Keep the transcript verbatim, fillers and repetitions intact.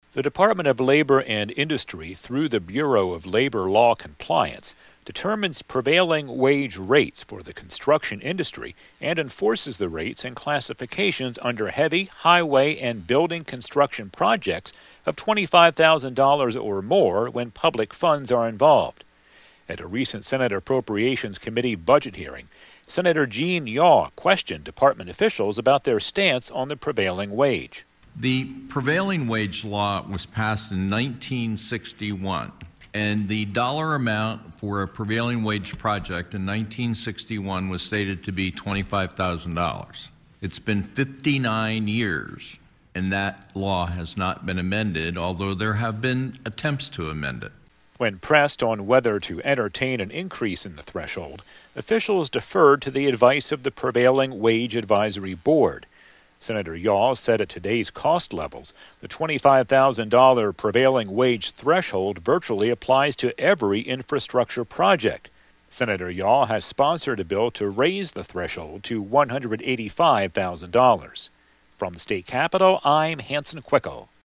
The Department of Labor and Industry, through the Bureau of Labor Law Compliance, determines prevailing wage rates for the construction industry and enforces the rates and classifications under heavy, highway, and building construction projects of twenty-five thousand dollars or more when public funds are involved. At a recent Senate Appropriations Committee budget hearing, Senator Gene Yaw questioned department officials about their stance on the prevailing wage. The prevailing wage law was passed in nineteen sixty-one, and the dollar amount for a prevailing wage project in nineteen sixty-one was stated to be twenty-five thousand dollars. It's been fifty-nine years, and that law has not been amended, although there have been attempts to amend it. When pressed on whether to entertain an increase in the threshold, officials deferred to the advice of the Prevailing Wage Advisory Board. Senator Yaw said at today's cost levels, the twenty-five thousand dollars prevailing wage threshold virtually applies to every infrastructure project. Senator Yaw has sponsored a bill to raise the threshold to one hundred eighty-five thousand dollars. From the state capitol, I'm Hanson Quicko.